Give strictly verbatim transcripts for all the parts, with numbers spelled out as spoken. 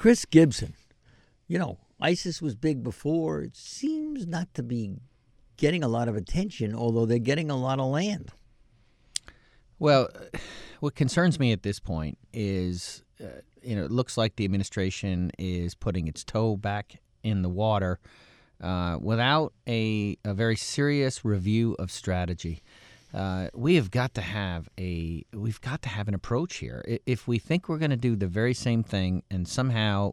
Chris Gibson, you know, ISIS was big before. It seems not to be getting a lot of attention, although they're getting a lot of land. Well, what concerns me at this point is, uh, you know, it looks like the administration is putting its toe back in the water uh, without a, a very serious review of strategy. Uh, we have got to have a we've got to have an approach here. If we think we're going to do the very same thing and somehow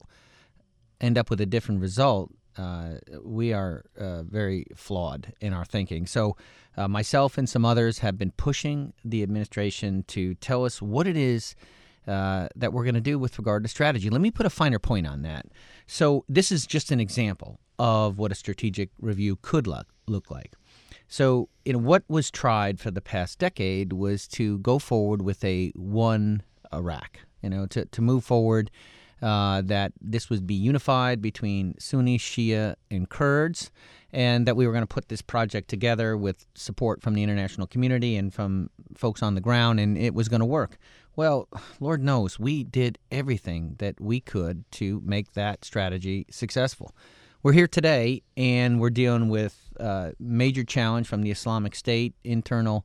end up with a different result, uh, we are uh, very flawed in our thinking. So uh, myself and some others have been pushing the administration to tell us what it is uh, that we're going to do with regard to strategy. Let me put a finer point on that. So this is just an example of what a strategic review could look, look like. So, you know, what was tried for the past decade was to go forward with a one Iraq, you know, to, to move forward uh, that this would be unified between Sunni, Shia, and Kurds, and that we were going to put this project together with support from the international community and from folks on the ground, and it was going to work. Well, Lord knows we did everything that we could to make that strategy successful. We're here today, and we're dealing with uh, major challenge from the Islamic State, internal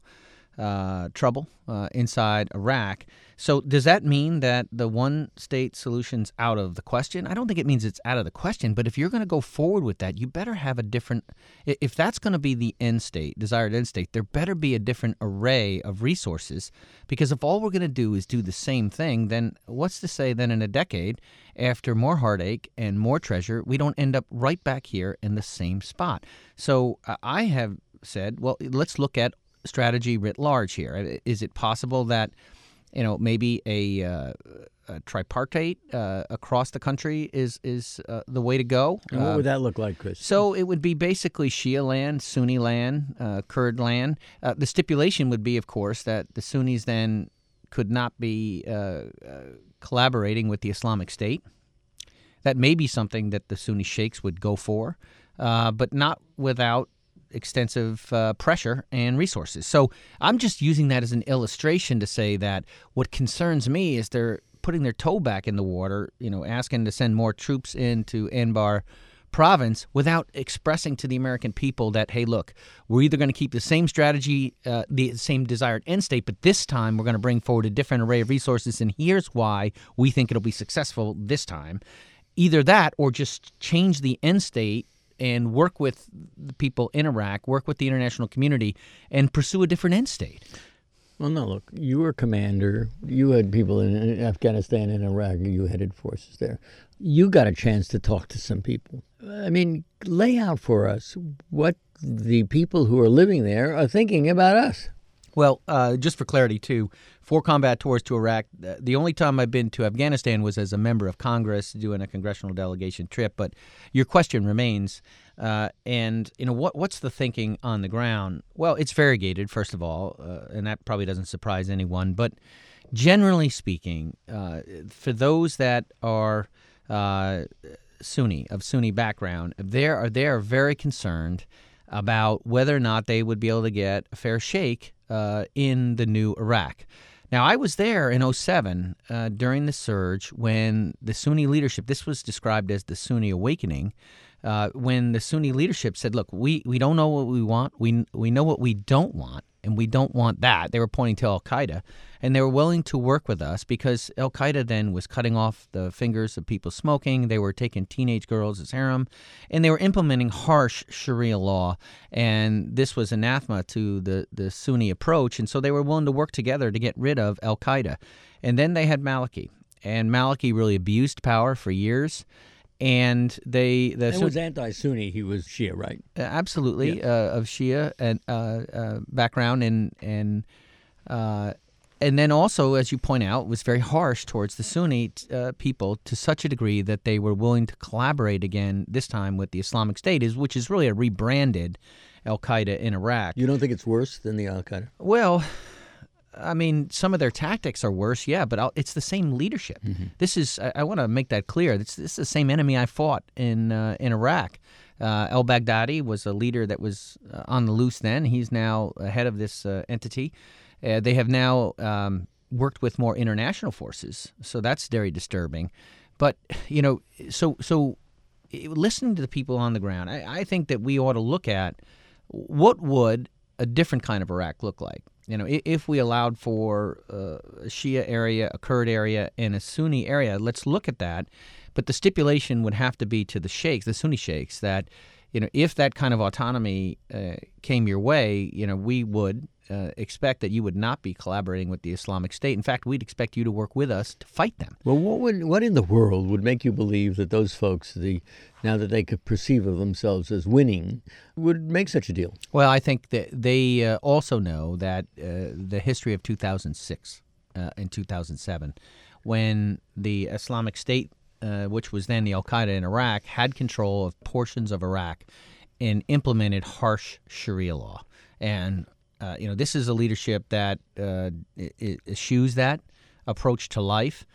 uh, trouble uh, inside Iraq. So does that mean that the one-state solution's out of the question? I don't think it means it's out of the question, but if you're going to go forward with that, you better have a different – if that's going to be the end state, desired end state, there better be a different array of resources, because if all we're going to do is do the same thing, then what's to say then in a decade, after more heartache and more treasure, we don't end up right back here in the same spot? So uh, I have said, well, let's look at strategy writ large here. Is it possible that – you know, maybe a, uh, a tripartite uh, across the country is is uh, the way to go? And what Uh, would that look like, Chris? So it would be basically Shia land, Sunni land, uh, Kurd land. Uh, the stipulation would be, of course, that the Sunnis then could not be uh, uh, collaborating with the Islamic State. That may be something that the Sunni sheikhs would go for, uh, but not without extensive uh, pressure and resources. So I'm just using that as an illustration to say that what concerns me is they're putting their toe back in the water, you know, asking to send more troops into Anbar province without expressing to the American people that, hey, look, we're either going to keep the same strategy, uh, the same desired end state, but this time we're going to bring forward a different array of resources, and here's why we think it'll be successful this time. Either that or just change the end state and work with the people in Iraq, work with the international community, and pursue a different end state. Well, no, look, you were commander. You had people in Afghanistan and Iraq. You headed forces there. You got a chance to talk to some people. I mean, lay out for us what the people who are living there are thinking about us. Well, uh, just for clarity, too, four combat tours to Iraq. The only time I've been to Afghanistan was as a member of Congress doing a congressional delegation trip. But your question remains, uh, and you know what? What's the thinking on the ground? Well, it's variegated, first of all, uh, and that probably doesn't surprise anyone. But generally speaking, uh, for those that are uh, Sunni, of Sunni background, they are they are very concerned about whether or not they would be able to get a fair shake uh, in the new Iraq. Now, I was there in oh seven uh, during the surge when the Sunni leadership, this was described as the Sunni awakening, uh, when the Sunni leadership said, look, we, we don't know what we want, we we know what we don't want, and we don't want that. They were pointing to al-Qaeda, and they were willing to work with us because al-Qaeda then was cutting off the fingers of people smoking. They were taking teenage girls as harem, and they were implementing harsh Sharia law, and this was anathema to the, the Sunni approach, and so they were willing to work together to get rid of al-Qaeda. And then they had Maliki, and Maliki really abused power for years. And they the It was anti-Sunni. He was Shia, right? Uh, absolutely, Yes. uh, of Shia and uh, uh, background, and and uh, and then also, as you point out, was very harsh towards the Sunni uh, people to such a degree that they were willing to collaborate again. This time with the Islamic State, is which is really a rebranded al-Qaeda in Iraq. You don't think it's worse than the al-Qaeda? Well, I mean, some of their tactics are worse, yeah, but I'll, it's the same leadership. Mm-hmm. This is, I, I want to make that clear. This, this is the same enemy I fought in uh, in Iraq. Uh, al-Baghdadi was a leader that was uh, on the loose then. He's now head of this uh, entity. Uh, they have now um, worked with more international forces, so that's very disturbing. But, you know, so so listening to the people on the ground, I, I think that we ought to look at what would a different kind of Iraq look like. You know, if we allowed for uh, a Shia area, a Kurd area, and a Sunni area, let's look at that. But the stipulation would have to be to the sheikhs, the Sunni sheikhs, that, you know, if that kind of autonomy uh, came your way, you know, we would uh, expect that you would not be collaborating with the Islamic State. In fact, we'd expect you to work with us to fight them. Well, what would what in the world would make you believe that those folks, the now that they could perceive of themselves as winning, would make such a deal? Well, I think that they uh, also know that uh, the history of two thousand six uh, and two thousand seven, when the Islamic State, uh, which was then the Al-Qaeda in Iraq, had control of portions of Iraq and implemented harsh Sharia law. And, uh, you know, this is a leadership that uh, eschews that approach to life.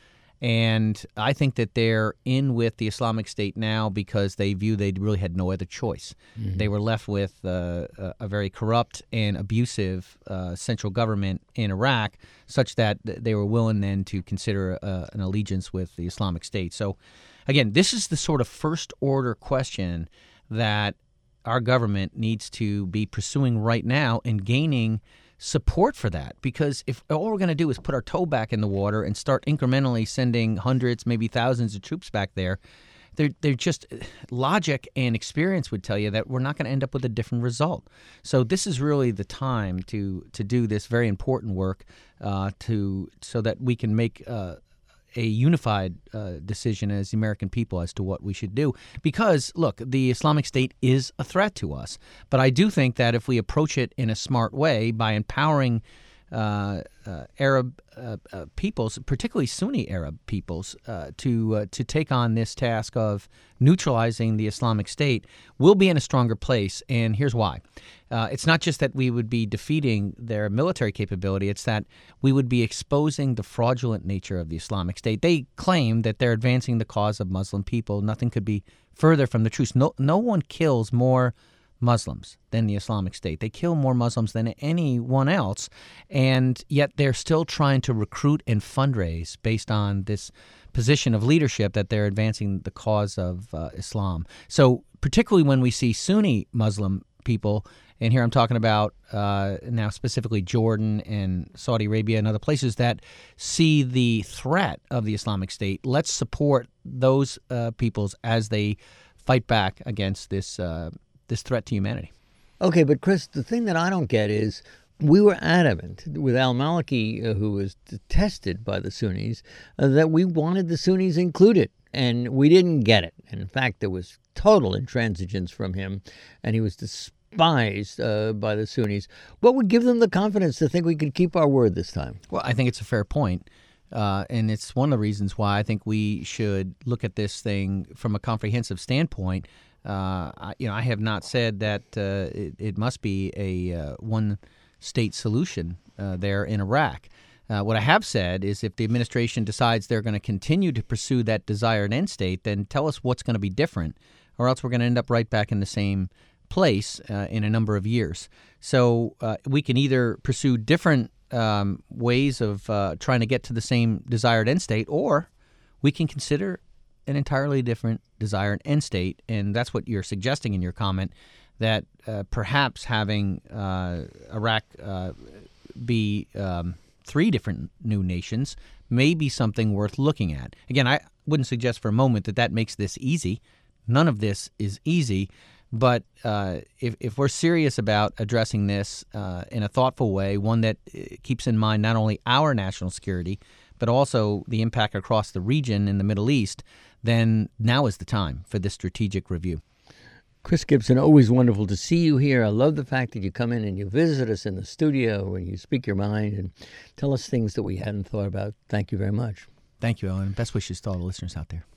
And I think that they're in with the Islamic State now because they view they really had no other choice. Mm-hmm. They were left with uh, a, a very corrupt and abusive uh, central government in Iraq, such that they were willing then to consider uh, an allegiance with the Islamic State. So, again, this is the sort of first-order question that our government needs to be pursuing right now and gaining support for that, because if all we're going to do is put our toe back in the water and start incrementally sending hundreds, maybe thousands of troops back there, they're, they're just logic and experience would tell you that we're not going to end up with a different result. So this is really the time to to do this very important work uh, to so that we can make uh, a unified uh, decision as the American people as to what we should do. Because, look, the Islamic State is a threat to us. But I do think that if we approach it in a smart way by empowering uh, uh, Arab uh, uh, peoples, particularly Sunni Arab peoples, uh, to uh, to take on this task of neutralizing the Islamic State, we'll be in a stronger place. And here's why. Uh, it's not just that we would be defeating their military capability, it's that we would be exposing the fraudulent nature of the Islamic State. They claim that they're advancing the cause of Muslim people. Nothing could be further from the truth. No, no one kills more Muslims than the Islamic State. They kill more Muslims than anyone else, and yet they're still trying to recruit and fundraise based on this position of leadership that they're advancing the cause of uh, Islam. So particularly when we see Sunni Muslim people, and here I'm talking about uh, now specifically Jordan and Saudi Arabia and other places that see the threat of the Islamic State, let's support those uh, peoples as they fight back against this uh, this threat to humanity. Okay, but Chris, the thing that I don't get is we were adamant with al-Maliki, uh, who was detested by the Sunnis, uh, that we wanted the Sunnis included, and we didn't get it. And in fact, there was total intransigence from him, and he was despised uh, by the Sunnis. What would give them the confidence to think we could keep our word this time? Well, I think it's a fair point. Uh, and it's one of the reasons why I think we should look at this thing from a comprehensive standpoint. Uh, I, you know, I have not said that uh, it, it must be a uh, one-state solution uh, there in Iraq. Uh, what I have said is if the administration decides they're going to continue to pursue that desired end state, then tell us what's going to be different, or else we're going to end up right back in the same place uh, in a number of years. So uh, we can either pursue different um, ways of uh, trying to get to the same desired end state, or we can consider an entirely different desired end state, and that's what you're suggesting in your comment, that uh, perhaps having uh, Iraq uh, be um, three different new nations may be something worth looking at. Again, I wouldn't suggest for a moment that that makes this easy. None of this is easy, but uh, if, if we're serious about addressing this uh, in a thoughtful way, one that keeps in mind not only our national security, but also the impact across the region in the Middle East, then now is the time for this strategic review. Chris Gibson, always wonderful to see you here. I love the fact that you come in and you visit us in the studio and you speak your mind and tell us things that we hadn't thought about. Thank you very much. Thank you, Owen. Best wishes to all the listeners out there.